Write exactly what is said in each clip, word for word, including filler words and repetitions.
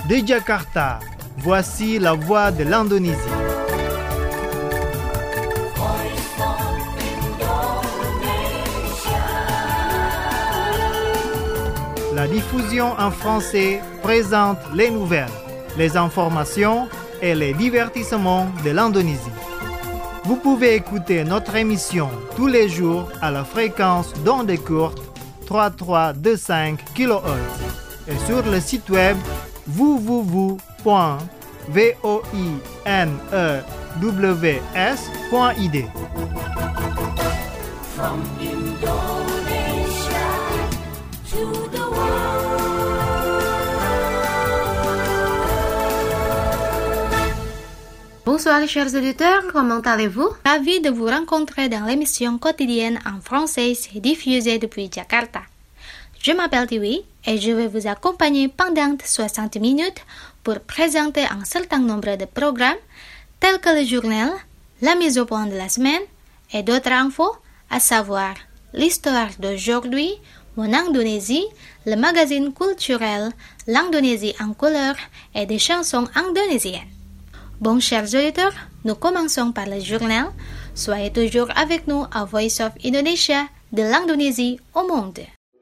De Jakarta, voici la voix de l'Indonésie. La diffusion en français présente les nouvelles, les informations et les divertissements de l'Indonésie. Vous pouvez écouter notre émission tous les jours à la fréquence d'onde courte trois mille trois cent vingt-cinq kilohertz et sur le site web w w w point voinews point i d. From Indonesia to the Bonsoir chers auditeurs, comment allez-vous? Ravi de vous rencontrer dans l'émission quotidienne en français diffusée depuis Jakarta. Je m'appelle Tiwi et je vais vous accompagner pendant soixante minutes pour présenter un certain nombre de programmes tels que le journal, la mise au point de la semaine et d'autres infos, à savoir l'histoire d'aujourd'hui, mon Indonésie, le magazine culturel, l'Indonésie en couleur et des chansons indonésiennes. Bon, chers auditeurs, nous commençons par le journal. Soyez toujours avec nous à Voice of Indonesia, de l'Indonésie au monde.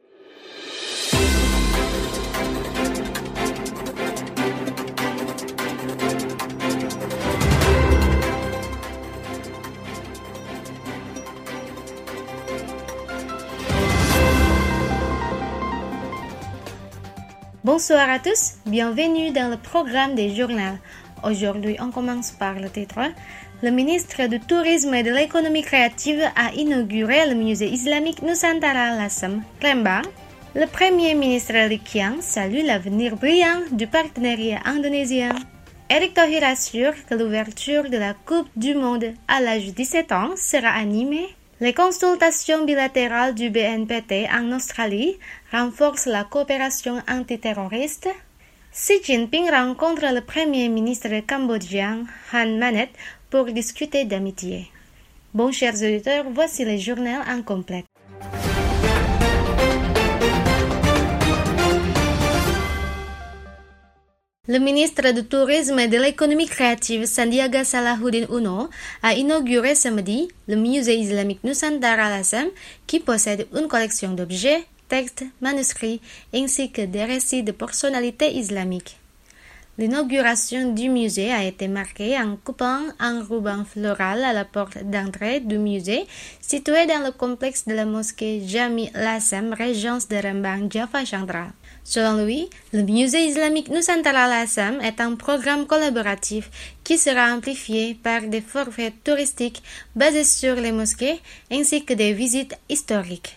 Bonsoir à tous, bienvenue dans le programme des journaux. Aujourd'hui, on commence par le titre. Le ministre du Tourisme et de l'Économie créative a inauguré le musée islamique Nusantara Lasem, Lembang. Le premier ministre Lee Qiang salue l'avenir brillant du partenariat indonésien. Erick Thohir assure que l'ouverture de la Coupe du Monde à l'âge de dix-sept ans sera animée. Les consultations bilatérales du B N P T en Australie renforcent la coopération antiterroriste. Xi Jinping rencontre le premier ministre cambodgien Han Manet pour discuter d'amitié. Bon, chers auditeurs, voici le journal en complet. Le ministre du Tourisme et de l'Économie créative Sandiaga Salahuddin Uno a inauguré samedi le musée islamique Nusantara Lasem qui possède une collection d'objets, textes, manuscrits ainsi que des récits de personnalités islamiques. L'inauguration du musée a été marquée en coupant un ruban floral à la porte d'entrée du musée situé dans le complexe de la mosquée Jami Lasem, régence de Rembang, Java central. Selon lui, le musée islamique Nusantara Lasem est un programme collaboratif qui sera amplifié par des forfaits touristiques basés sur les mosquées ainsi que des visites historiques.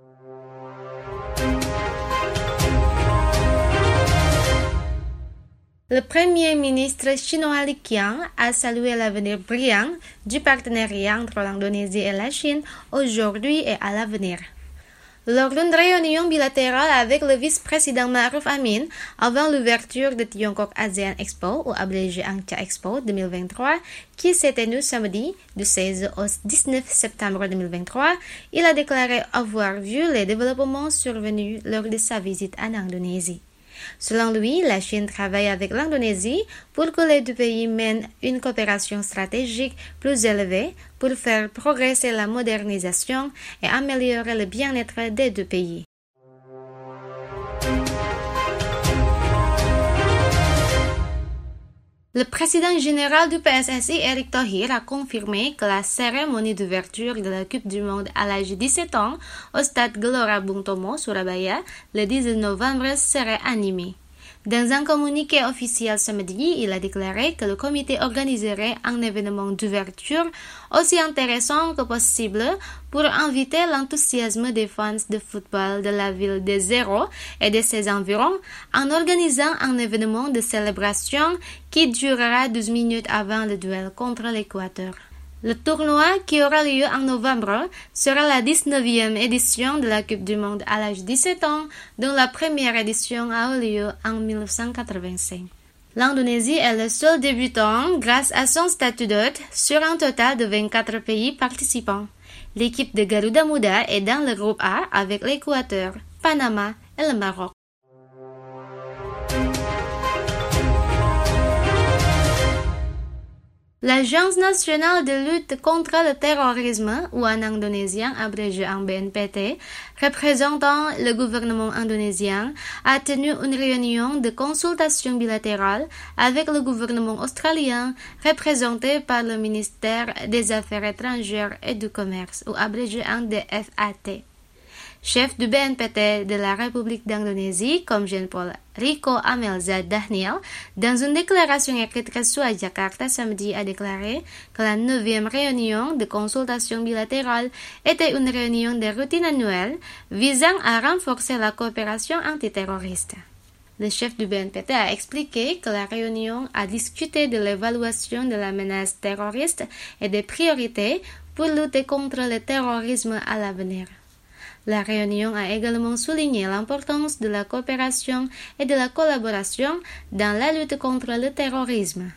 Le premier ministre chinois Lee Qiang a salué l'avenir brillant du partenariat entre l'Indonésie et la Chine aujourd'hui et à l'avenir. Lors d'une réunion bilatérale avec le vice-président Ma'ruf Amin avant l'ouverture de Tiongkok ASEAN Expo ou abrégé ANCHA Expo deux mille vingt-trois qui s'est tenue samedi du seize au dix-neuf septembre deux mille vingt-trois, il a déclaré avoir vu les développements survenus lors de sa visite en Indonésie. Selon lui, la Chine travaille avec l'Indonésie pour que les deux pays mènent une coopération stratégique plus élevée pour faire progresser la modernisation et améliorer le bien-être des deux pays. Le président général du P S S I, Erick Thohir, a confirmé que la cérémonie d'ouverture de la Coupe du Monde à l'âge de dix-sept ans au stade Gelora Bung Tomo, Surabaya, le dix novembre serait animée. Dans un communiqué officiel samedi, il a déclaré que le comité organiserait un événement d'ouverture aussi intéressant que possible pour inviter l'enthousiasme des fans de football de la ville de Zéro et de ses environs en organisant un événement de célébration qui durera douze minutes avant le duel contre l'Équateur. Le tournoi, qui aura lieu en novembre, sera la dix-neuvième édition de la Coupe du Monde à l'âge de dix-sept ans, dont la première édition a eu lieu en mille neuf cent quatre-vingt-cinq. L'Indonésie est le seul débutant grâce à son statut d'hôte sur un total de vingt-quatre pays participants. L'équipe de Garuda Muda est dans le groupe A avec l'Équateur, Panama et le Maroc. L'Agence nationale de lutte contre le terrorisme, ou en indonésien abrégé en B N P T, représentant le gouvernement indonésien, a tenu une réunion de consultation bilatérale avec le gouvernement australien, représenté par le ministère des Affaires étrangères et du Commerce, ou abrégé en D F A T. Chef du B N P T de la République d'Indonésie, Komjen Pol Rico Amelzad Daniel, dans une déclaration écrite reçue à Jakarta samedi, a déclaré que la neuvième réunion de consultation bilatérale était une réunion de routine annuelle visant à renforcer la coopération antiterroriste. Le chef du B N P T a expliqué que la réunion a discuté de l'évaluation de la menace terroriste et des priorités pour lutter contre le terrorisme à l'avenir. La réunion a également souligné l'importance de la coopération et de la collaboration dans la lutte contre le terrorisme.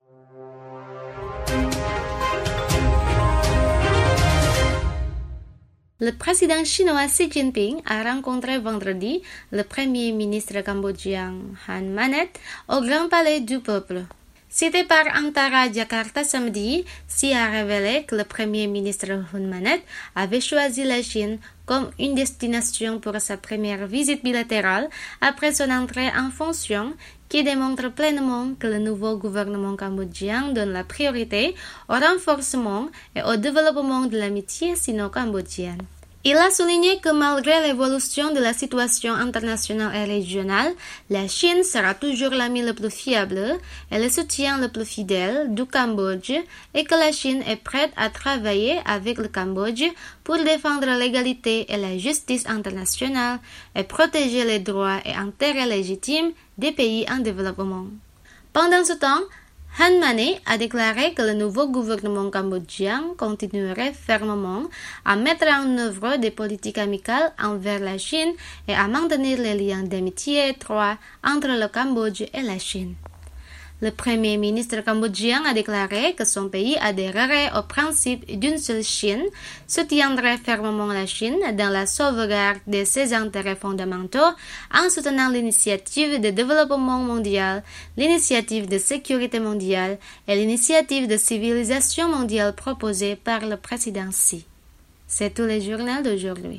Le président chinois Xi Jinping a rencontré vendredi le premier ministre cambodgien Han Manet au Grand Palais du Peuple. Cité par Antara Jakarta samedi, Xi a révélé que le premier ministre Hun Manet avait choisi la Chine comme une destination pour sa première visite bilatérale après son entrée en fonction, qui démontre pleinement que le nouveau gouvernement cambodgien donne la priorité au renforcement et au développement de l'amitié sino-cambodgienne. Il a souligné que malgré l'évolution de la situation internationale et régionale, la Chine sera toujours l'ami le plus fiable et le soutien le plus fidèle du Cambodge et que la Chine est prête à travailler avec le Cambodge pour défendre l'égalité et la justice internationale et protéger les droits et intérêts légitimes des pays en développement. Pendant ce temps, Han Manet a déclaré que le nouveau gouvernement cambodgien continuerait fermement à mettre en œuvre des politiques amicales envers la Chine et à maintenir les liens d'amitié étroits entre le Cambodge et la Chine. Le premier ministre cambodgien a déclaré que son pays adhérerait au principe d'une seule Chine, soutiendrait fermement la Chine dans la sauvegarde de ses intérêts fondamentaux en soutenant l'initiative de développement mondial, l'initiative de sécurité mondiale et l'initiative de civilisation mondiale proposée par le président Xi. C'est tout le journal d'aujourd'hui.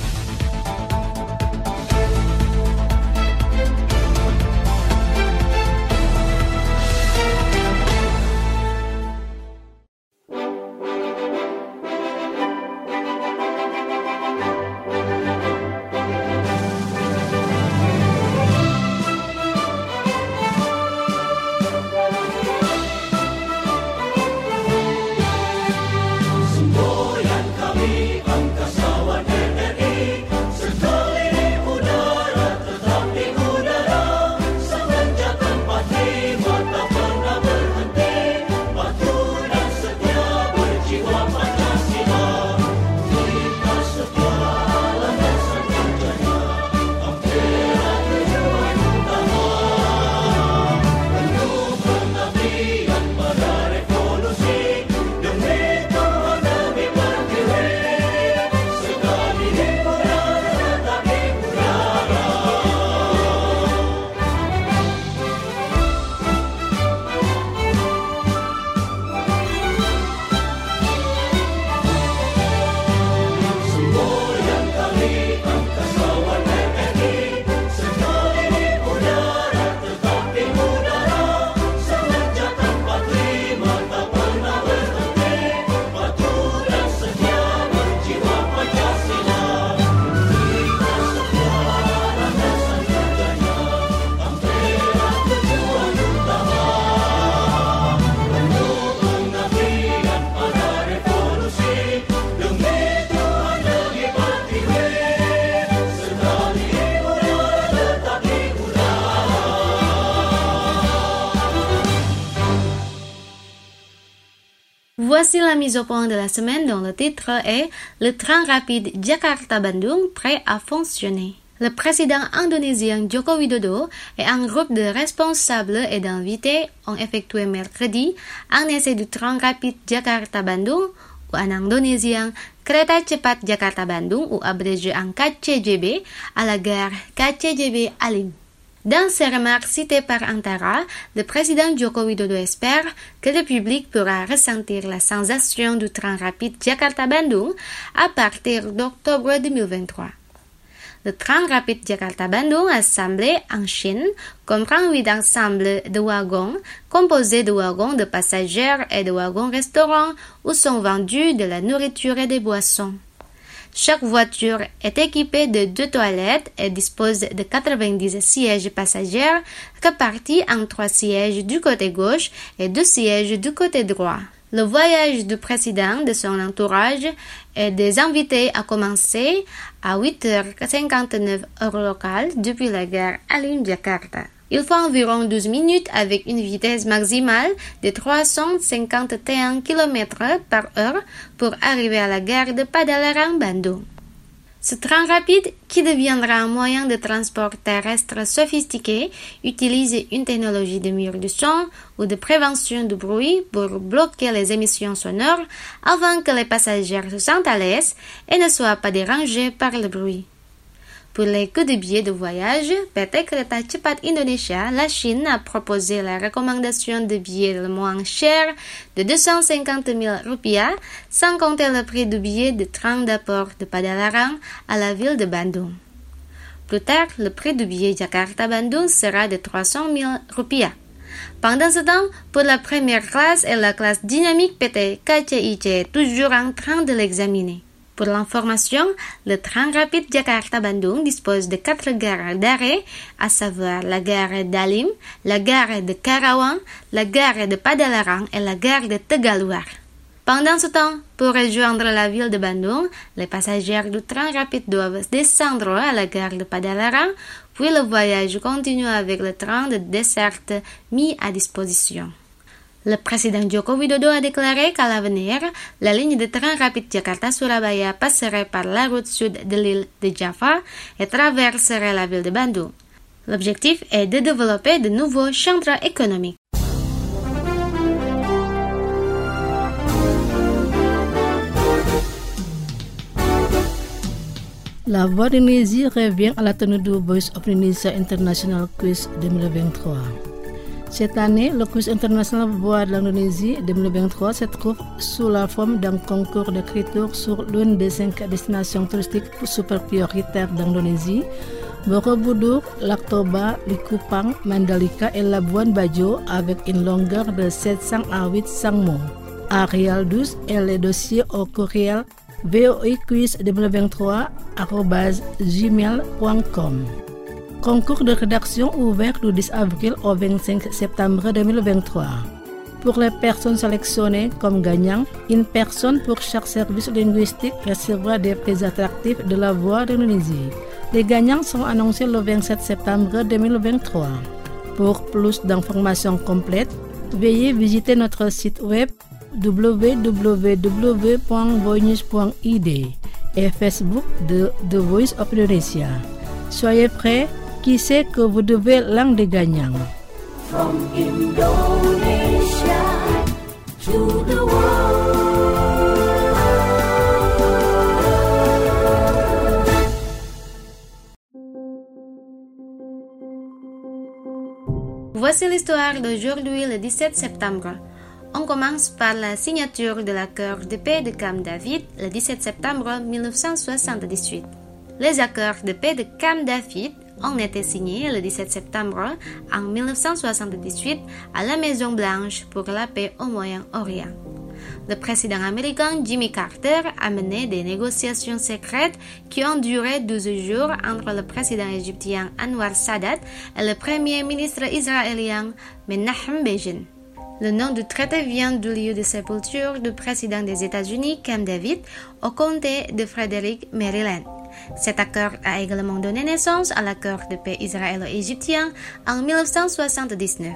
Voici la mise au point de la semaine dont le titre est « Le train rapide Jakarta-Bandung prêt à fonctionner ». Le président indonésien Joko Widodo et un groupe de responsables et d'invités ont effectué mercredi un essai du train rapide Jakarta-Bandung ou en indonésien Kereta Cepat Jakarta-Bandung ou abrégé en K C J B à la gare K C J B Halim. Dans ses remarques citées par Antara, le président Joko Widodo espère que le public pourra ressentir la sensation du train rapide Jakarta-Bandung à partir d'octobre deux mille vingt-trois. Le train rapide Jakarta-Bandung assemblé en Chine comprend huit ensembles de wagons composés de wagons de passagers et de wagons restaurants où sont vendus de la nourriture et des boissons. Chaque voiture est équipée de deux toilettes et dispose de quatre-vingt-dix sièges passagers répartis en trois sièges du côté gauche et deux sièges du côté droit. Le voyage du président, de son entourage et des invités a commencé à huit heures cinquante-neuf heure locale depuis la gare Halim Jakarta. Il faut environ douze minutes avec une vitesse maximale de trois cent cinquante et un kilomètres par heure pour arriver à la gare de Padalarang, Bandung. Ce train rapide, qui deviendra un moyen de transport terrestre sophistiqué, utilise une technologie de mur du son ou de prévention du bruit pour bloquer les émissions sonores afin que les passagers se sentent à l'aise et ne soient pas dérangés par le bruit. Pour les coûts de billets de voyage, P T Kereta Cepat Indonesia, la Chine a proposé la recommandation de billets le moins cher de deux cent cinquante mille rupiah, sans compter le prix du billet de train d'apport de Padalarang à la ville de Bandung. Plus tard, le prix du billet Jakarta-Bandung sera de trois cent mille rupiah. Pendant ce temps, pour la première classe et la classe dynamique, P T K C I C est toujours en train de l'examiner. Pour l'information, le train rapide Jakarta-Bandung dispose de quatre gares d'arrêt, à savoir la gare d'Halim, la gare de Karawang, la gare de Padalarang et la gare de Tegaluar. Pendant ce temps, pour rejoindre la ville de Bandung, les passagers du train rapide doivent descendre à la gare de Padalarang, puis le voyage continue avec le train de desserte mis à disposition. Le président Joko Widodo a déclaré qu'à l'avenir, la ligne de train rapide Jakarta-Surabaya passerait par la route sud de l'île de Java et traverserait la ville de Bandung. L'objectif est de développer de nouveaux centres économiques. La Voix d'Indonésie revient à la tenue du Voice of Indonesia International Quiz deux mille vingt-trois. Cette année, le quiz international Voix de l'Indonésie deux mille vingt-trois se trouve sous la forme d'un concours d'écriture sur l'une des cinq destinations touristiques super prioritaires d'Indonésie, Borobudur, Lac Toba, Likupang, Mandalika et Labuan Bajo avec une longueur de sept cents à huit cents mots. Arial douze et les dossiers au courriel voiquiz deux mille vingt-trois arobase gmail point com. Concours de rédaction ouvert du dix avril au vingt-cinq septembre deux mille vingt-trois. Pour les personnes sélectionnées comme gagnants, une personne pour chaque service linguistique recevra des prix attractifs de la Voix d'Indonésie. Les gagnants sont annoncés le vingt-sept septembre deux mille vingt-trois. Pour plus d'informations complètes, veuillez visiter notre site web w w w point voinews point i d et Facebook de The Voice of Indonesia. Soyez prêts, qui sait que vous devez l'un des gagnants. From Indonesia to the world. Voici l'histoire d'aujourd'hui, le dix-sept septembre. On commence par la signature de l'accord de paix de Camp David le dix-sept septembre mille neuf cent soixante-dix-huit. Les accords de paix de Camp David ont été signés le dix-sept septembre en mille neuf cent soixante-dix-huit à la Maison Blanche pour la paix au Moyen-Orient. Le président américain Jimmy Carter a mené des négociations secrètes qui ont duré douze jours entre le président égyptien Anwar Sadat et le premier ministre israélien Menachem Begin. Le nom du traité vient du lieu de sépulture du président des États-Unis, Camp David, au comté de Frederick, Maryland. Cet accord a également donné naissance à l'accord de paix israélo-égyptien en mille neuf cent soixante-dix-neuf.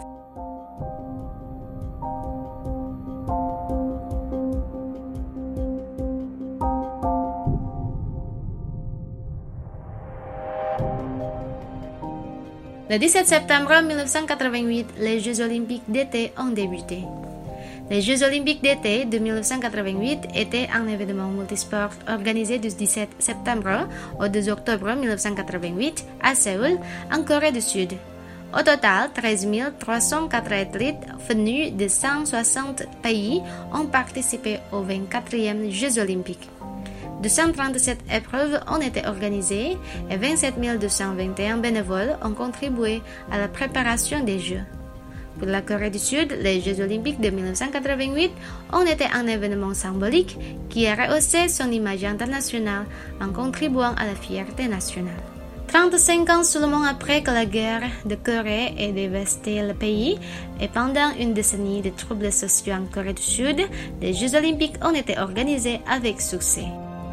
Le dix-sept septembre mille neuf cent quatre-vingt-huit, les Jeux olympiques d'été ont débuté. Les Jeux olympiques d'été de mille neuf cent quatre-vingt-huit étaient un événement multisport organisé du dix-sept septembre au deux octobre mille neuf cent quatre-vingt-huit à Séoul, en Corée du Sud. Au total, treize mille trois cent quatre athlètes venus de cent soixante pays ont participé aux vingt-quatrièmes Jeux olympiques. deux cent trente-sept épreuves ont été organisées et vingt-sept mille deux cent vingt et un bénévoles ont contribué à la préparation des Jeux. Pour la Corée du Sud, les Jeux olympiques de mille neuf cent quatre-vingt-huit ont été un événement symbolique qui a rehaussé son image internationale en contribuant à la fierté nationale. trente-cinq ans seulement après que la guerre de Corée ait dévasté le pays et pendant une décennie de troubles sociaux en Corée du Sud, les Jeux olympiques ont été organisés avec succès.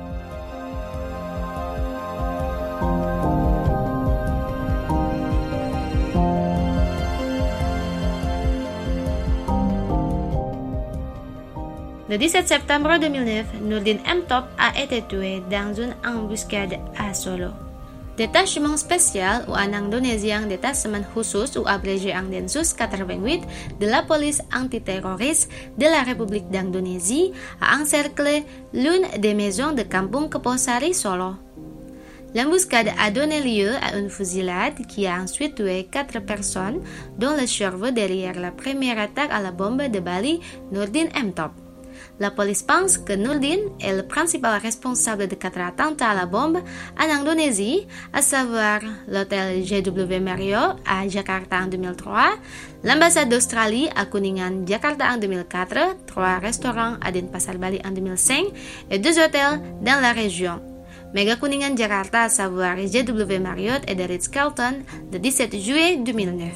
Le dix-sept septembre deux mille neuf, Nurdin M. Top a été tué dans une embuscade à Solo. Détachement spécial ou en indonésien détachement khusus ou abrégé en Densus quatre-vingt-huit de la police antiterroriste de la République d'Indonésie a encerclé l'une des maisons de Kampung Keposari, Solo. L'embuscade a donné lieu à une fusillade qui a ensuite tué quatre personnes, dont le cerveau derrière la première attaque à la bombe de Bali, Nurdin M. Top. La police pense que Nurdin est le principal responsable de quatre attentats à la bombe en Indonésie, à savoir l'hôtel J W Marriott à Jakarta en deux mille trois, l'ambassade d'Australie à Kuningan, Jakarta en deux mille quatre, trois restaurants à Denpasar, Bali en deux mille cinq et deux hôtels dans la région. Mega Kuningan, Jakarta, à savoir J W Marriott et The Ritz-Carlton, le dix-sept juillet deux mille neuf.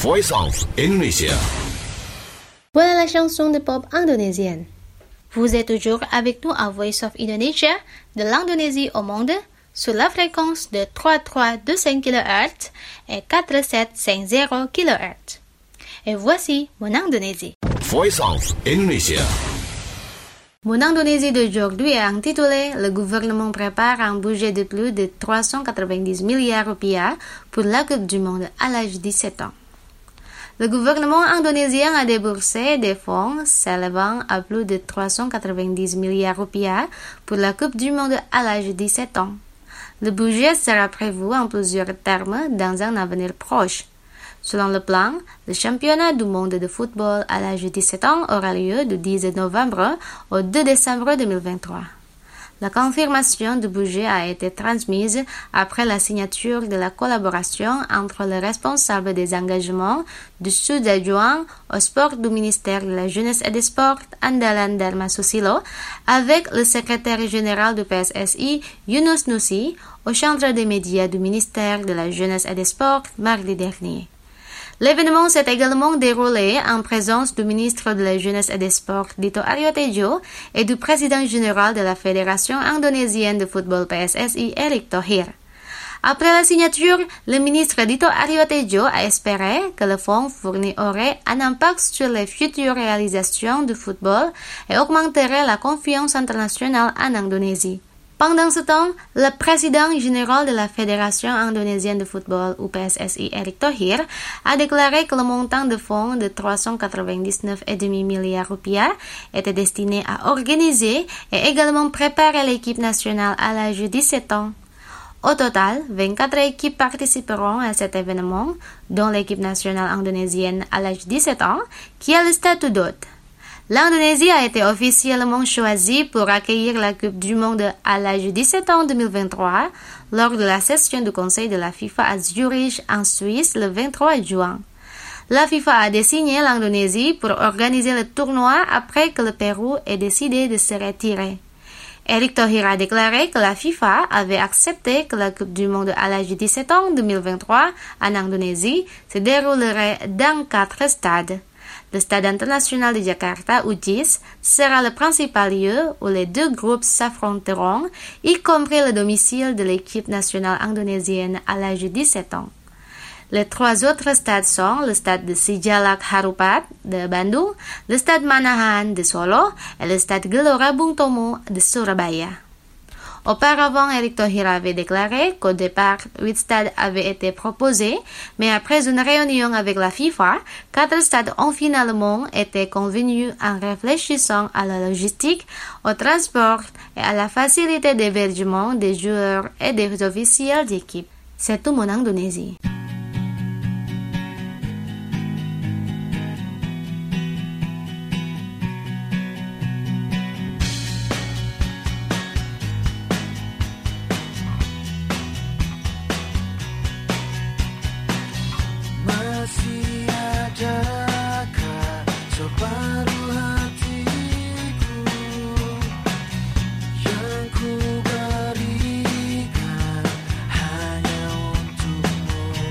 Voice of Indonesia. Voilà la chanson de pop indonésienne. Vous êtes toujours avec nous à Voice of Indonesia, de l'Indonésie au monde, sur la fréquence de trois trois deux cinq kilohertz et quatre sept cinq zéro kilohertz. Et voici mon Indonésie. Voice of Indonesia. Mon Indonésie d'aujourd'hui est intitulé « Le gouvernement prépare un budget de plus de trois cent quatre-vingt-dix milliards rupiah pour la Coupe du Monde à l'âge de dix-sept ans ». Le gouvernement indonésien a déboursé des fonds s'élevant à plus de trois cent quatre-vingt-dix milliards rupiah pour la Coupe du Monde à l'âge de dix-sept ans. Le budget sera prévu en plusieurs termes dans un avenir proche. Selon le plan, le championnat du monde de football à l'âge de dix-sept ans aura lieu du dix novembre au deux décembre deux mille vingt-trois. La confirmation du budget a été transmise après la signature de la collaboration entre le responsable des engagements du sous-adjoint au sport du ministère de la Jeunesse et des Sports, Andalan Dharma Susilo, avec le secrétaire général du P S S I, Yunus Nusi, au centre des médias du ministère de la Jeunesse et des Sports, mardi dernier. L'événement s'est également déroulé en présence du ministre de la Jeunesse et des Sports, Dito Aryo Tejo, et du président général de la Fédération indonésienne de football P S S I, Erick Thohir. Après la signature, le ministre Dito Aryo Tejo a espéré que le fonds fourni aurait un impact sur les futures réalisations du football et augmenterait la confiance internationale en Indonésie. Pendant ce temps, le président général de la Fédération indonésienne de football, U P S S I, Erick Thohir, a déclaré que le montant de fonds de trois cent quatre-vingt-dix-neuf virgule cinq milliards rupiah était destiné à organiser et également préparer l'équipe nationale à l'âge de dix-sept ans. Au total, vingt-quatre équipes participeront à cet événement, dont l'équipe nationale indonésienne à l'âge de dix-sept ans, qui a le statut d'hôte. L'Indonésie a été officiellement choisie pour accueillir la Coupe du Monde à l'âge de dix-sept ans deux mille vingt-trois lors de la session du Conseil de la FIFA à Zurich en Suisse le vingt-trois juin. La FIFA a désigné l'Indonésie pour organiser le tournoi après que le Pérou ait décidé de se retirer. Erick Thohir a déclaré que la FIFA avait accepté que la Coupe du Monde à l'âge de dix-sept ans deux mille vingt-trois en Indonésie se déroulerait dans quatre stades. Le stade international de Jakarta, U J I S, sera le principal lieu où les deux groupes s'affronteront, y compris le domicile de l'équipe nationale indonésienne à l'âge de dix-sept ans. Les trois autres stades sont le stade de Sijalak Harupat de Bandung, le stade Manahan de Solo et le stade Gelora Bung Tomo de Surabaya. Auparavant, Erick Thohir avait déclaré qu'au départ, huit stades avaient été proposés, mais après une réunion avec la FIFA, quatre stades ont finalement été convenus en réfléchissant à la logistique, au transport et à la facilité d'hébergement des joueurs et des officiels d'équipe. C'est tout mon Indonésie. Ku berikan hanya untukmu.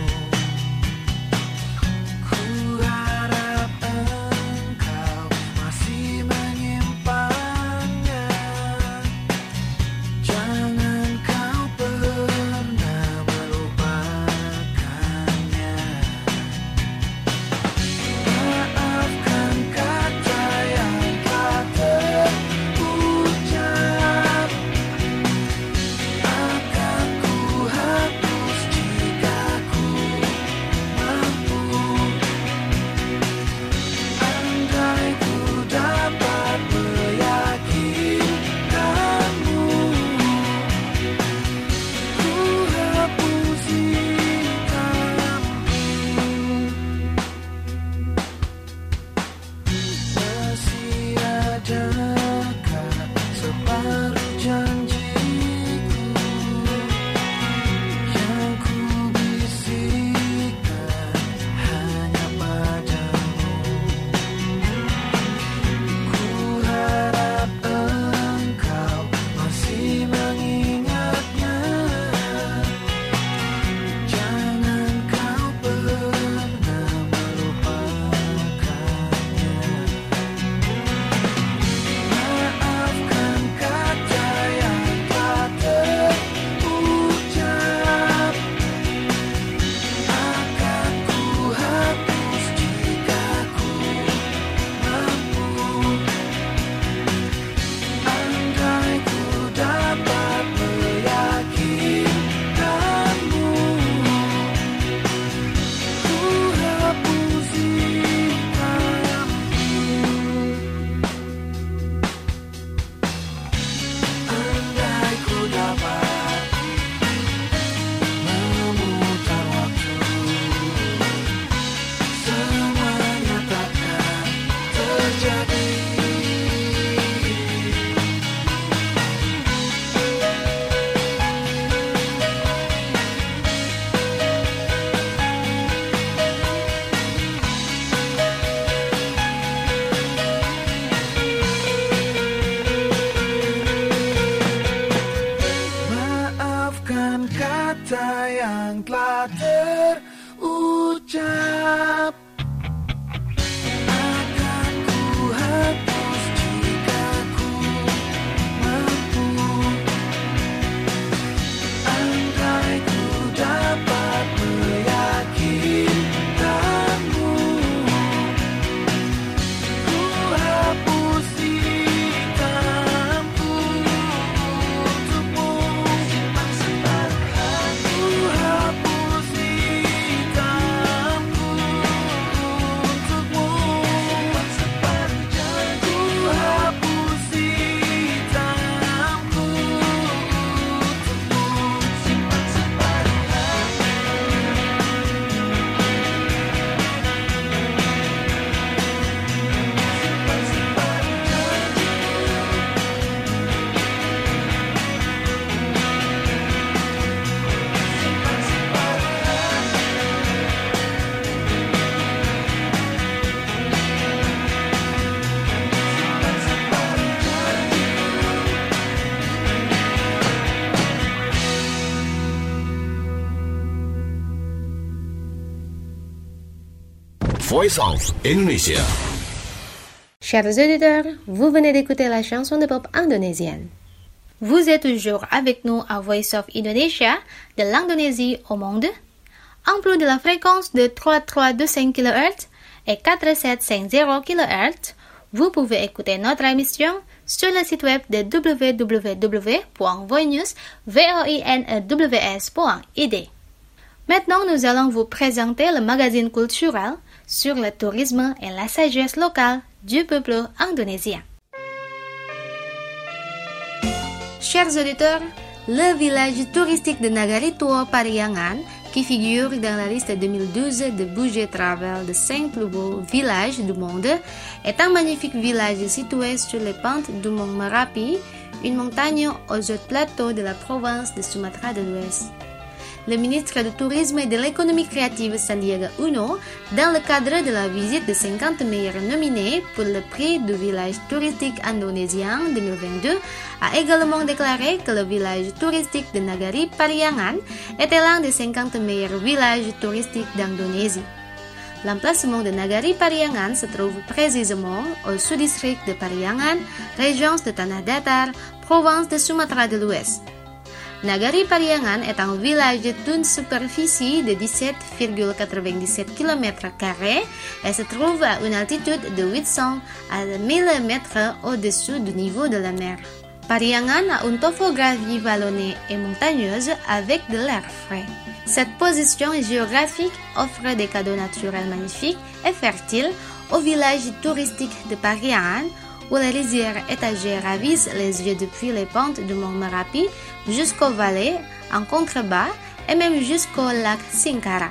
telah terucap. Akan ku hapus jika ku mampu. Andai ku dapat meyakinkanmu, ku hapus hitamku untukmu. Simpan separuh hati, ku hapus hitamku untukmu. Simpan separuh janji, ku hapus hitamku untukmu. Simpan separuh hati. Simpan separuh janji. Simpan separuh hati. Simpan separuh janji. Voice of Indonesia. Chers auditeurs, vous venez d'écouter la chanson de pop indonésienne. Vous êtes toujours avec nous à Voice of Indonesia, de l'Indonésie au monde. En plus de la fréquence de trois mille trois cent vingt-cinq kilohertz et quatre mille sept cent cinquante kilohertz, vous pouvez écouter notre émission sur le site web de w w w point voinews point i d. Maintenant, nous allons vous présenter le magazine culturel sur le tourisme et la sagesse locale du peuple indonésien. Chers auditeurs, le village touristique de Nagari Tua Pariangan, qui figure dans la liste deux mille douze de Budget Travel de cinq plus beaux villages du monde, est un magnifique village situé sur les pentes du mont Merapi, une montagne aux autres plateaux de la province de Sumatra de l'Ouest. Le ministre du Tourisme et de l'Économie créative Sandiaga Uno, dans le cadre de la visite de cinquante meilleurs nominés pour le prix du village touristique indonésien deux mille vingt-deux, a également déclaré que le village touristique de Nagari Pariangan était l'un des cinquante meilleurs villages touristiques d'Indonésie. L'emplacement de Nagari Pariangan se trouve précisément au sous-district de Pariangan, région de Tanah Datar, province de Sumatra de l'Ouest. Nagari Pariangan est un village d'une superficie de dix-sept virgule quatre-vingt-dix-sept kilomètres carrés et se trouve à une altitude de huit cents à mille mètres au-dessus du niveau de la mer. Pariangan a une topographie vallonnée et montagneuse avec de l'air frais. Cette position géographique offre des cadeaux naturels magnifiques et fertiles au village touristique de Pariangan, où les rizières étagées ravissent les yeux depuis les pentes du mont Merapi jusqu'aux vallées en contrebas et même jusqu'au lac Singkarak.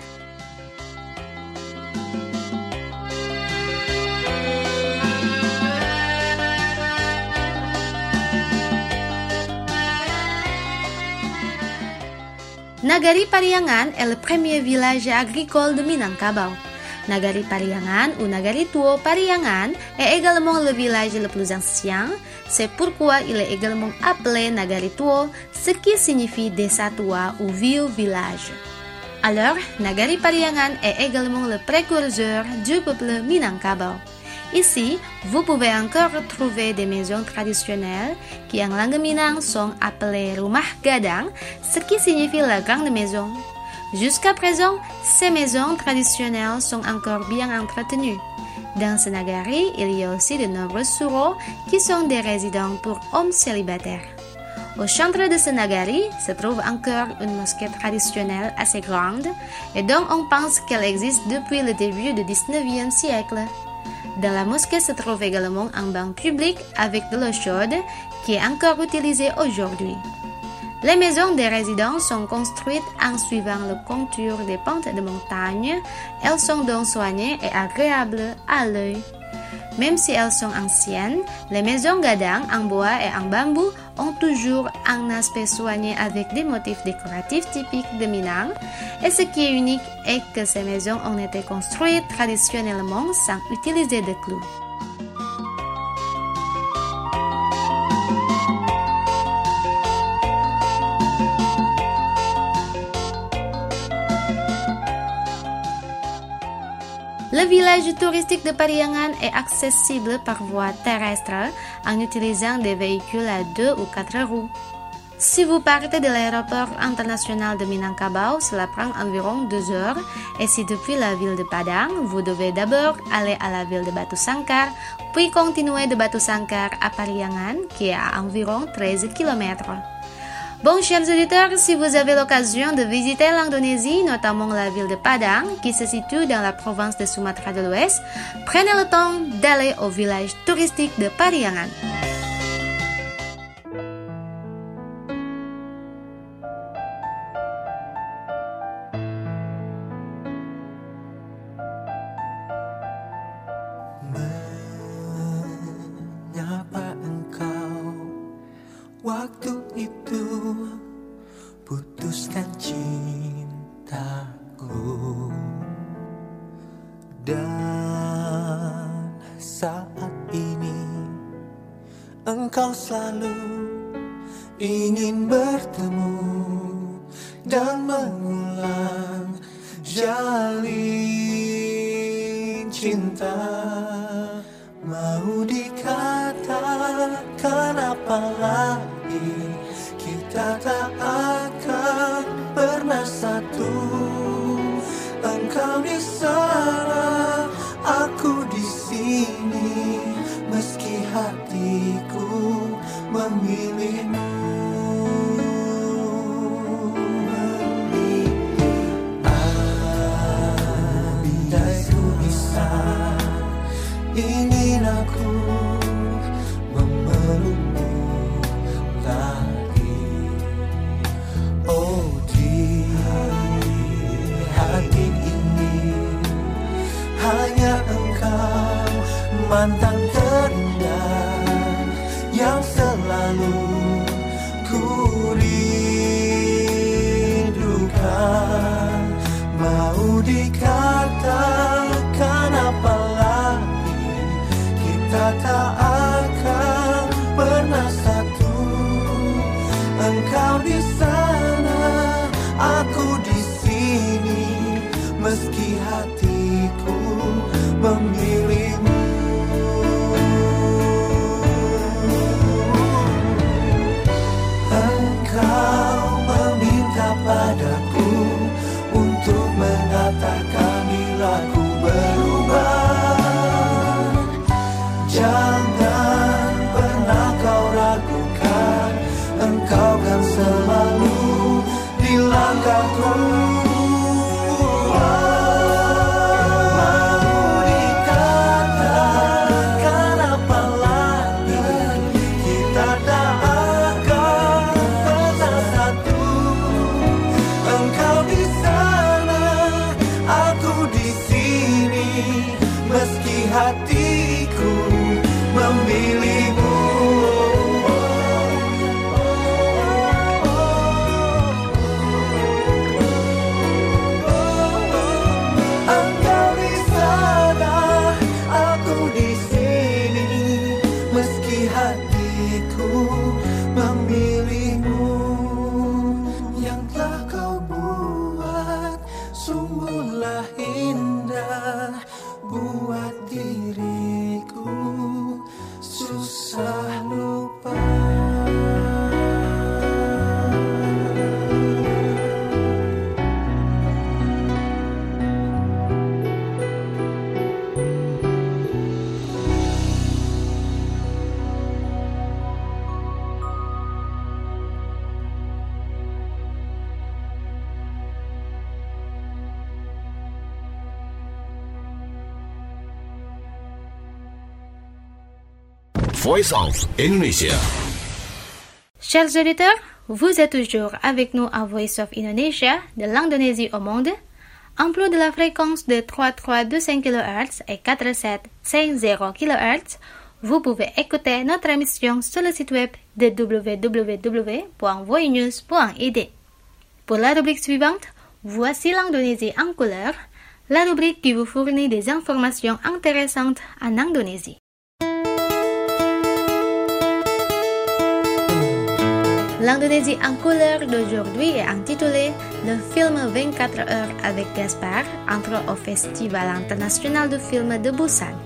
Nagari Pariangan est le premier village agricole de Minangkabau. Nagari Pariangan ou Nagari Tua Pariangan est également le village le plus ancien, c'est pourquoi il est également appelé Nagari Tua, ce qui signifie Desa Tua ou vieux village. Alors, Nagari Pariangan est également le précurseur du peuple Minangkabau. Ici, vous pouvez encore trouver des maisons traditionnelles qui en langue Minang sont appelées Rumah Gadang, ce qui signifie la grande maison. Jusqu'à présent, ces maisons traditionnelles sont encore bien entretenues. Dans ce nagari, il y a aussi de nombreux suros qui sont des résidents pour hommes célibataires. Au centre de ce nagari se trouve encore une mosquée traditionnelle assez grande et dont on pense qu'elle existe depuis le début du dix-neuvième siècle. Dans la mosquée se trouve également un bain public avec de l'eau chaude qui est encore utilisé aujourd'hui. Les maisons des résidents sont construites en suivant le contour des pentes de montagne. Elles sont donc soignées et agréables à l'œil. Même si elles sont anciennes, les maisons gadang en bois et en bambou ont toujours un aspect soigné avec des motifs décoratifs typiques de Minang. Et ce qui est unique est que ces maisons ont été construites traditionnellement sans utiliser de clous. Le village touristique de Pariangan est accessible par voie terrestre en utilisant des véhicules à deux ou quatre roues. Si vous partez de l'aéroport international de Minangkabau, cela prend environ deux heures. Et si depuis la ville de Padang, vous devez d'abord aller à la ville de Batu Sangkar, puis continuer de Batu Sangkar à Pariangan, qui est à environ treize kilomètres. Bon, chers auditeurs, si vous avez l'occasion de visiter l'Indonésie, notamment la ville de Padang, qui se situe dans la province de Sumatra de l'Ouest, prenez le temps d'aller au village touristique de Pariangan. Menyapa engkau waktu itu, putuskan cintaku, dan saat ini engkau selalu ingin bertemu dan mengulang jalin cinta. Mau dikatakan apa lagi, kita tak akan pernah satu. Engkau di sana, aku di sini, meski hatiku memilihmu. Andai ku bisa, ingin aku memelukmu lagi. Oh, di hati ini hanya engkau, mantan terindah yang selalu ku rindukan. Mau dikatakan apa lagi, kita tak akan pernah satu. Engkau di sana, aku di sini, meski hatiku memilihmu. Engkau meminta padaku untuk mengatakan bila ku berubah. Jangan pernah kau ragukan, engkau kan selalu di langkahku. Mau dikatakan apa lagi, kita tak akan pernah satu. Engkau di sana, aku di sini, meski hatiku memilihmu. Engkau di sana, aku di sini, meski hatiku memilihmu. Yang telah kau buat sungguhlah indah, buat diriku susah lupa. Voice of Indonesia. Chers auditeurs, vous êtes toujours avec nous à Voice of Indonesia, de l'Indonésie au monde. En plus de la fréquence de trois trois deux cinq kilohertz et quatre sept cinq zéro kilohertz, vous pouvez écouter notre émission sur le site web de w w w point voinews point i d. Pour la rubrique suivante, voici l'Indonésie en couleur, la rubrique qui vous fournit des informations intéressantes en Indonésie. L'Indonésie en couleur d'aujourd'hui est intitulée Le film vingt-quatre heures avec Gaspard, entre au Festival international du film de Busan.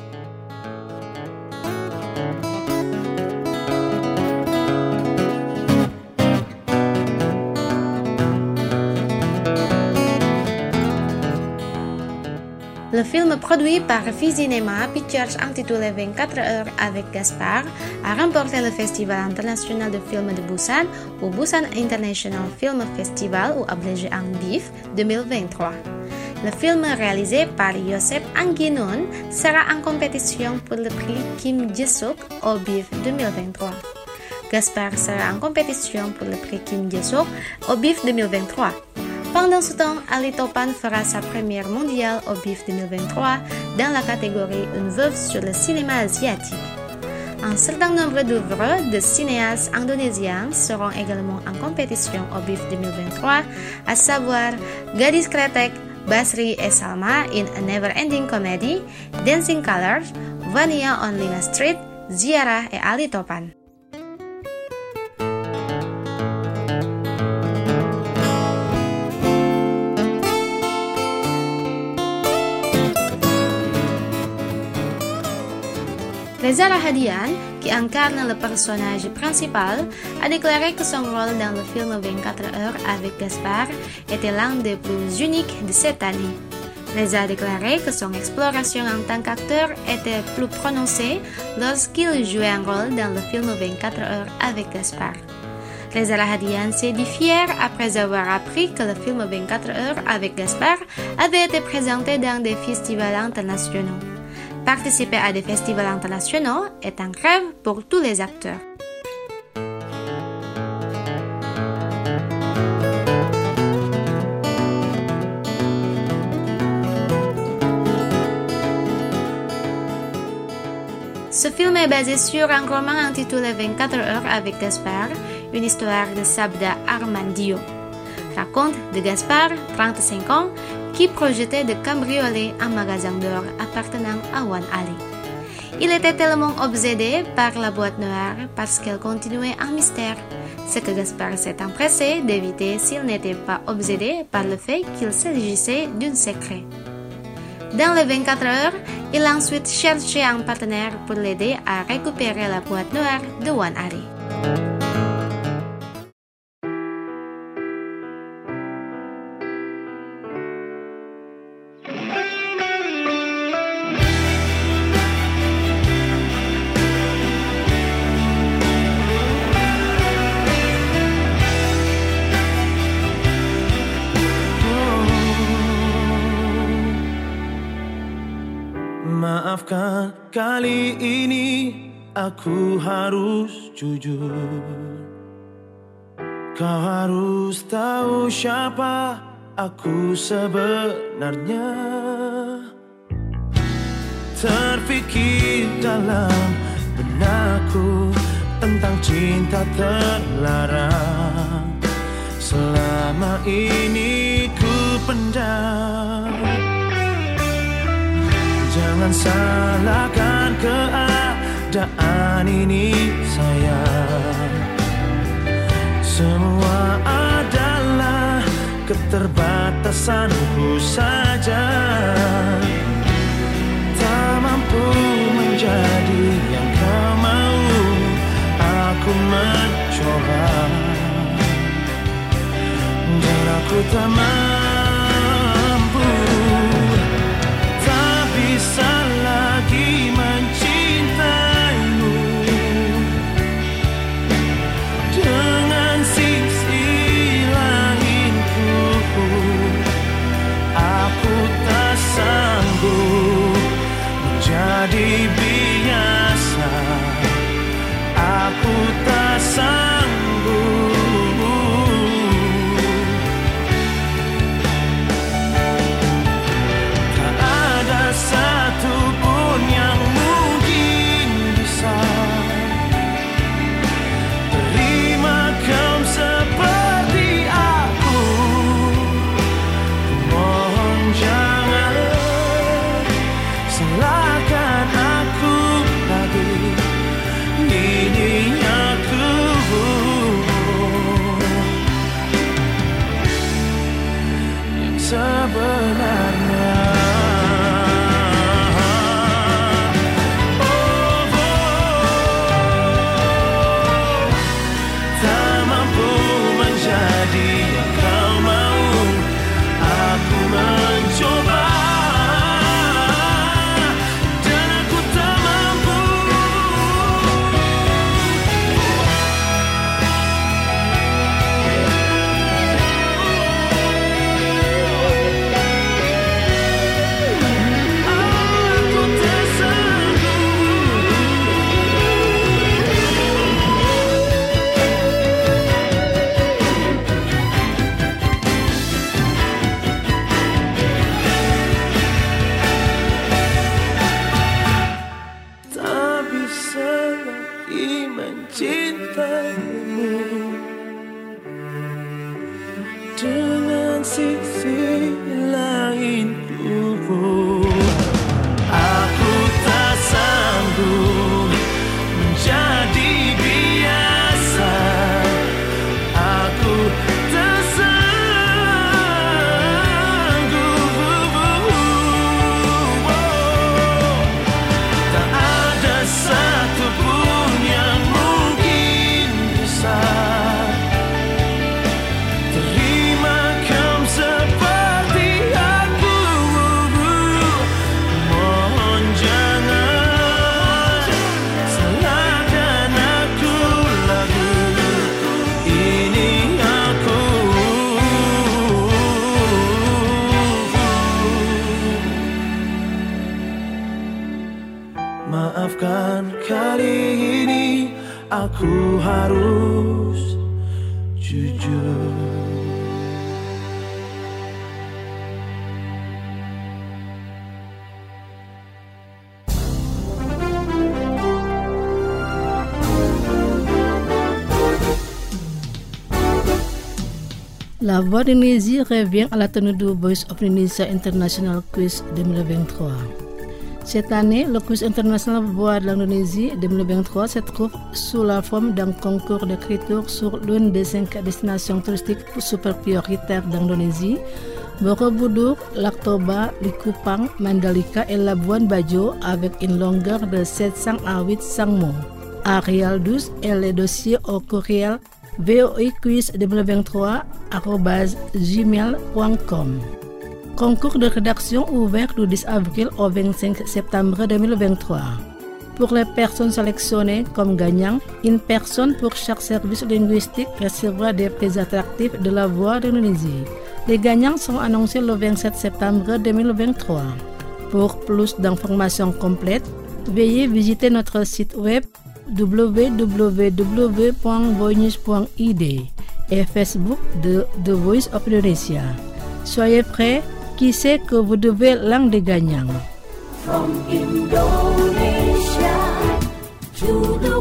Le film produit par Visinema Pictures intitulé vingt-quatre heures avec Gaspard a remporté le Festival international de film de Busan ou Busan International Film Festival ou abrégé en B I F deux mille vingt-trois. Le film réalisé par Yosep Angginun sera en compétition pour le prix Kim Ji-suk au B I F deux mille vingt-trois. Gaspard sera en compétition pour le prix Kim Ji-suk au B I F deux mille vingt-trois. Pendant ce temps, Ali Topan fera sa première mondiale au B I F deux mille vingt-trois dans la catégorie Une veuve sur le cinéma asiatique. Un certain nombre d'œuvres de cinéastes indonésiens seront également en compétition au B I F deux mille vingt-trois, à savoir Gadis Kretek, Basri et Salma in A Never Ending Comedy, Dancing Colors, Vania on Lima Street, Ziarah et Ali Topan. Reza Rahadian, qui incarne le personnage principal, a déclaré que son rôle dans le film vingt-quatre heures avec Gaspard était l'un des plus uniques de cette année. Reza a déclaré que son exploration en tant qu'acteur était plus prononcée lorsqu'il jouait un rôle dans le film vingt-quatre heures avec Gaspard. Reza Rahadian s'est dit fier après avoir appris que le film vingt-quatre heures avec Gaspard avait été présenté dans des festivals internationaux. Participer à des festivals internationaux est un rêve pour tous les acteurs. Ce film est basé sur un roman intitulé vingt-quatre heures avec Gaspard, une histoire de Sabda Armandio. Raconte de Gaspard, trente-cinq ans, qui projetait de cambrioler un magasin d'or appartenant à Wan Ali. Il était tellement obsédé par la boîte noire parce qu'elle continuait un mystère, ce que Gaspard s'est empressé d'éviter s'il n'était pas obsédé par le fait qu'il s'agissait d'un secret. Dans les vingt-quatre heures, il a ensuite cherché un partenaire pour l'aider à récupérer la boîte noire de Wan Ali. Maafkan kali ini aku harus jujur. Kau harus tahu siapa aku sebenarnya. Terfikir dalam benakku tentang cinta terlarang. Selama ini ku pendam. Jangan salahkan keadaan ini sayang. Semua adalah keterbatasanku saja. Tak mampu menjadi yang kau mau. Aku mencoba dan aku tak mampu. Bisa lagi mencintaimu dengan sisi lainku. Aku tak sanggup menjadi biasa. Aku tak sanggup. Satu pun yang mungkin bisa terima kau seperti aku. Mohon jangan salahkan aku. sebenarnya. Oh, oh, tak mampu menjadi yang kau mau. Aku mencoba dan aku tak mampu. Aku tak sanggup. Tak bisa lagi mencintaimu dengan sisi lain tubuh. Aku tak sanggup menjadi biasa. Aku tak sanggup. Tak ada satupun yang mungkin bisa terima kau seperti aku. Mohon jangan salahkan aku lagi. Ini aku. Maafkan kali ini aku harus jujur. La Voix d'Indonésie revient à la tenue du Voice of Indonesia International Quiz deux mille vingt-trois. Cette année, le quiz international Voix de l'Indonésie deux mille vingt-trois se trouve sous la forme d'un concours d'écriture sur l'une des cinq destinations touristiques super prioritaires d'Indonésie: Borobudur, Lac Toba, Likupang, Mandalika et Labuan Bajo, avec une longueur de sept cents à huit cents mots. À Real douze et les dossiers au courriel voiquiz deux mille vingt-trois arobase gmail point com. Concours de rédaction ouvert du dix avril au vingt-cinq septembre deux mille vingt-trois. Pour les personnes sélectionnées comme gagnants, une personne pour chaque service linguistique recevra des prix attractifs de la Voix d'Indonésie. Les gagnants sont annoncés le vingt-sept septembre deux mille vingt-trois. Pour plus d'informations complètes, veuillez visiter notre site web w w w point voinews point i d et Facebook de The Voice of Indonesia. Soyez prêts, qui sait que vous devez l'un des gagnants. From Indonesia to the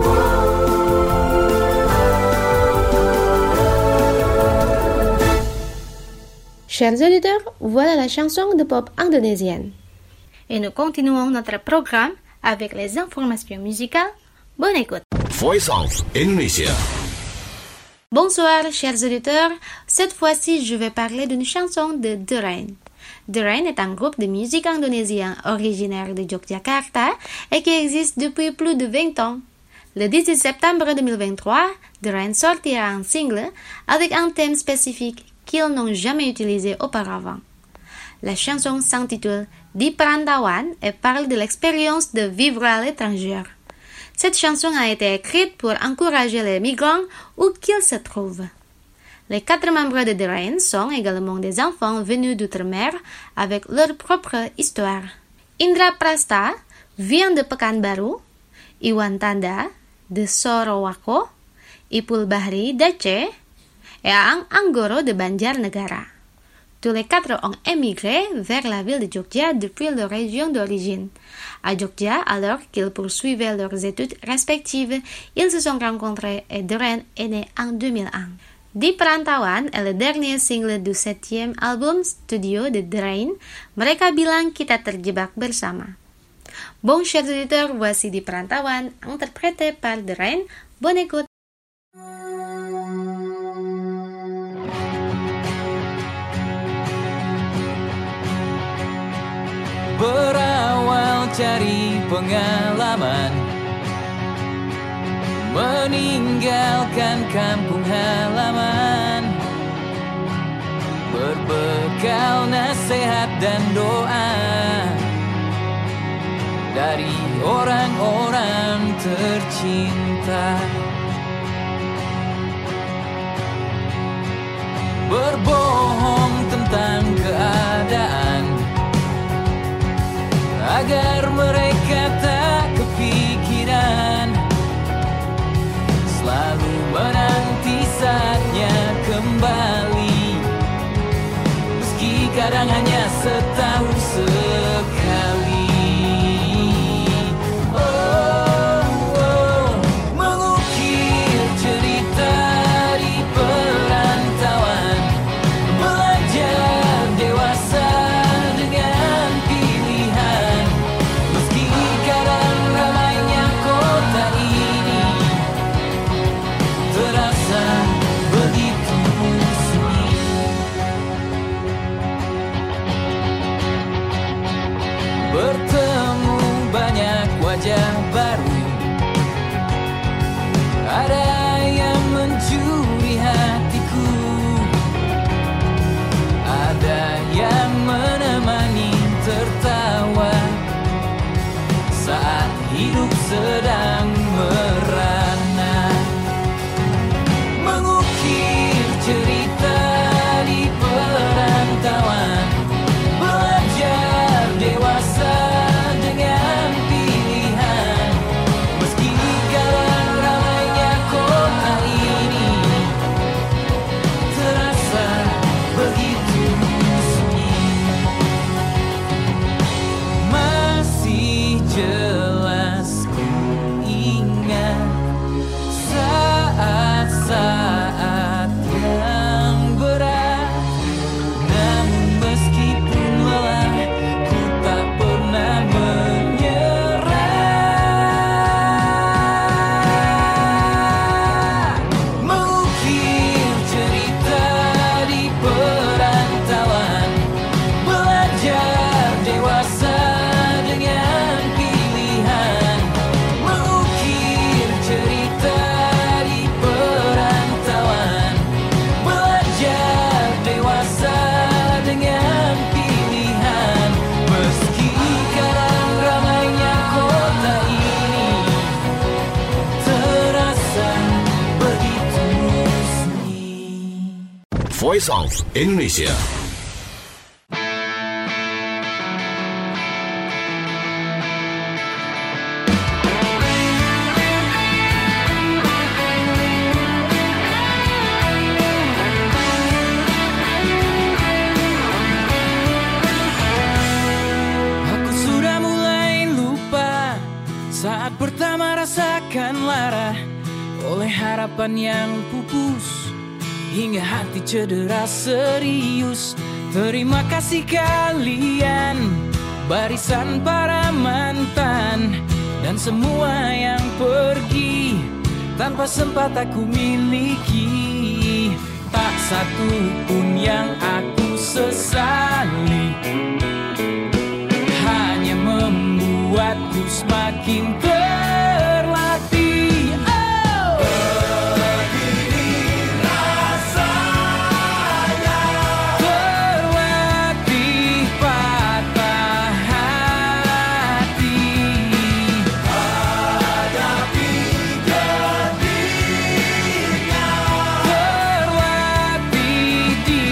world. Chers auditeurs, voilà la chanson de pop indonésienne. Et nous continuons notre programme avec les informations musicales. Bonne écoute. Voice of Indonesia. Bonsoir, chers auditeurs. Cette fois-ci, je vais parler d'une chanson de The Rain. The Rain est un groupe de musique indonésien originaire de Yogyakarta et qui existe depuis plus de vingt ans. Le dix-huit septembre deux mille vingt-trois, The Rain sortira un single avec un thème spécifique qu'ils n'ont jamais utilisé auparavant. La chanson s'intitule Di Perantauan et parle de l'expérience de vivre à l'étranger. Cette chanson a été écrite pour encourager les migrants où qu'ils se trouvent. Les quatre membres de The Rain sont également des enfants venus d'outre-mer avec leur propre histoire. Indra Prasta vient de Pekanbaru, Iwan Tanda de Sorowako, Ipul Bahri d'Aceh et Aang Anggoro de Banjarnegara. Tous les quatre ont émigré vers la ville de Jogja depuis leur région d'origine. À Jogja, alors qu'ils poursuivaient leurs études respectives, ils se sont rencontrés et The Rain est né en deux mille un. Di Perantauan est le dernier single du septième album studio de The Rain. Mereka bilang kita terjebak bersama. Bon, chers auditeurs, voici Di Perantauan, interprété par The Rain. Bonne écoute. berawal cari pengalaman, meninggalkan kampung halaman, berbekal nasihat dan doa dari orang-orang tercinta. Berbohong tentang keadaan agar mereka tak kepikiran, selalu menanti saatnya kembali, meski kadang hanya setahun sekali. Oh, oh, mengukir cerita di perantauan, belajar dewasa dengan pilihan, meski kadang ramainya kota ini terasa begitu sunyi. Bertemu banyak wajah baru, ada yang mencuri hatiku, ada yang menemani tertawa saat hidup sedang merana. Mengukir cerita di perantauan, belajar dewasa dengan pilihan, meski kadang ramainya kota ini terasa begitu sunyi. Masih jelas ku ingat saat-saat yang berat, namun meskipun lelah ku tak pernah menyerah. Mengukir cerita di perantauan, belajar dewasa dengan pilihan, mengukir cerita di perantauan, belajar dewasa dengan pilihan, meski kadang ramainya kota ini terasa begitu sunyi. Voice of Indonesia. Aku sudah mulai lupa saat pertama rasakan lara oleh harapan yang pupus, hingga hati cedera serius. Terima kasih kalian, barisan para mantan, dan semua yang pergi tanpa sempat aku miliki. Tak satu pun yang aku sesali, hanya membuatku semakin terlatih. Oh, begini rasanya terlatih patah hati, hadapi gedihnya, terlatih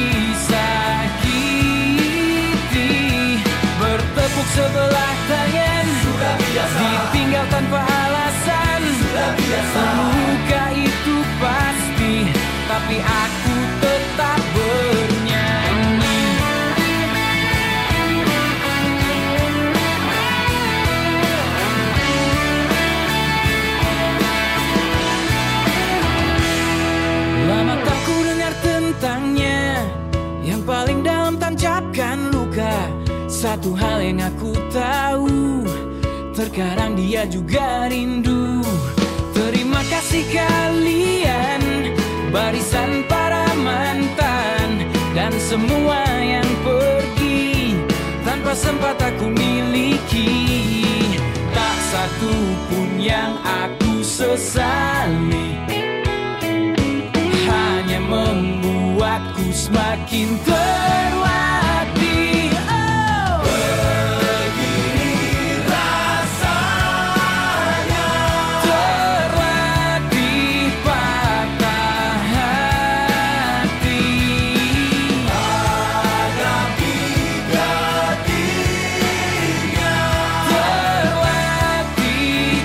disakiti, bertepuk sebelah tangan, ditinggal tanpa alasan. Terluka itu pasti, tapi aku tetap bernyanyi. Lama tak ku dengar tentangnya, yang paling dalam tancapkan luka. Satu hal yang aku tahu, terkadang dia juga rindu. Terima kasih kalian, barisan para mantan, dan semua yang pergi tanpa sempat aku miliki. yang aku sesali hanya membuatku semakin terlatih. Oh. Begini rasanya terlatih patah hati. Hadapi gatinya terlatih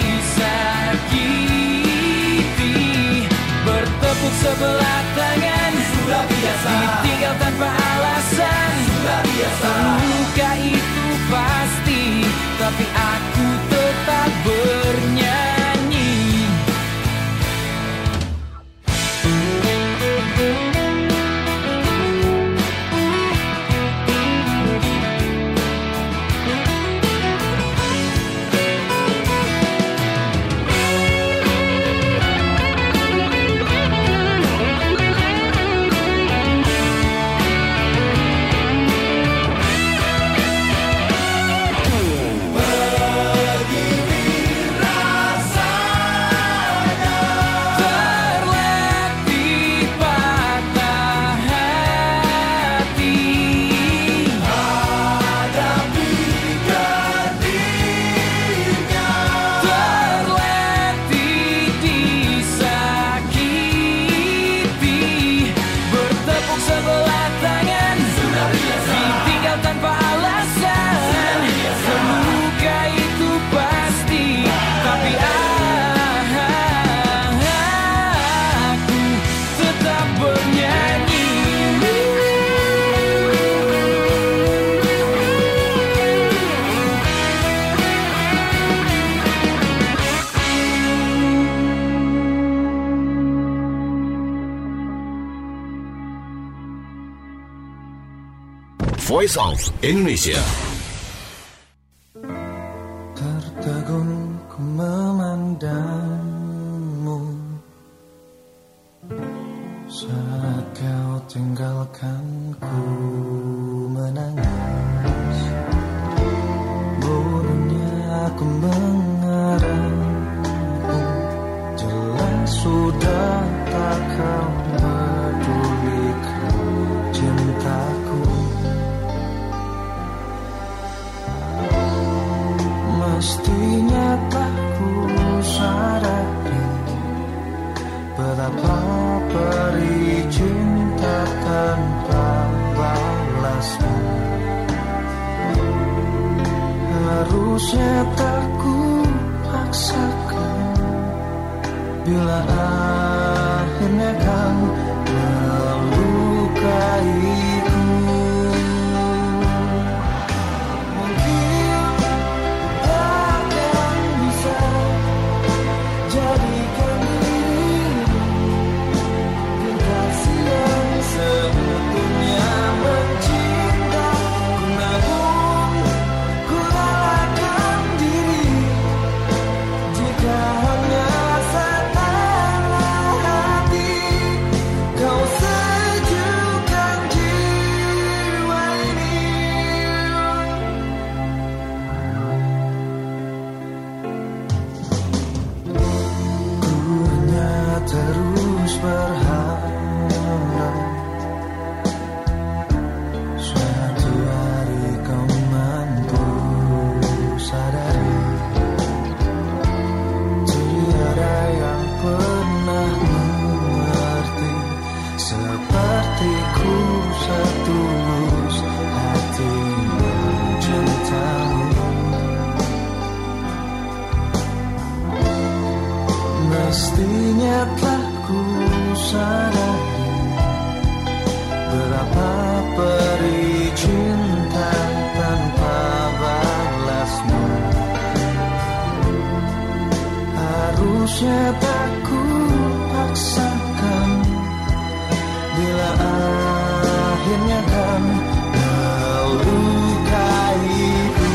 disakiti. Bertepuk sebelah tangan sudah biasa, ditinggal tanpa alasan sudah biasa. Luka itu pasti, tapi aku tetap bernyanyi. Terlatih patah hati. Hadapi gatinya terlatih disakiti. Bertepuk sebelah tangan sudah biasa, ditinggal tanpa alasan. Luka itu pasti, tapi aku tetap bernyanyi. Voice of Indonesia. Tertegun ku memandangmu saat kau tinggalkan ku menangis. Bodohnya aku mengharapmu, jelas sudah tak kau pedulikan cintaku. Mestinya tak ku sadari betapa perih cinta tanpa balasmu. Harusnya tak ku paksakan bila akhirnya kan melukaiku. Terus berharap suatu hari kau mampu sadari tiada yang pernah mengerti sepertiku setulus hati cintamu. Mestinya telah ku sadari berapa perih cinta tanpa balasmu. Harusnya tak ku paksakan bila akhirnya kan melukaiku.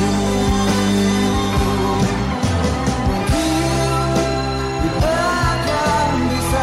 Mungkin kita akan bisa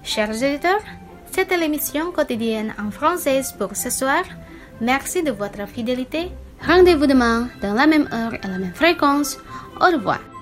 Chers auditeurs, c'était l'émission quotidienne en français pour ce soir. Merci de votre fidélité. Rendez-vous demain dans la même heure et la même fréquence. Au revoir.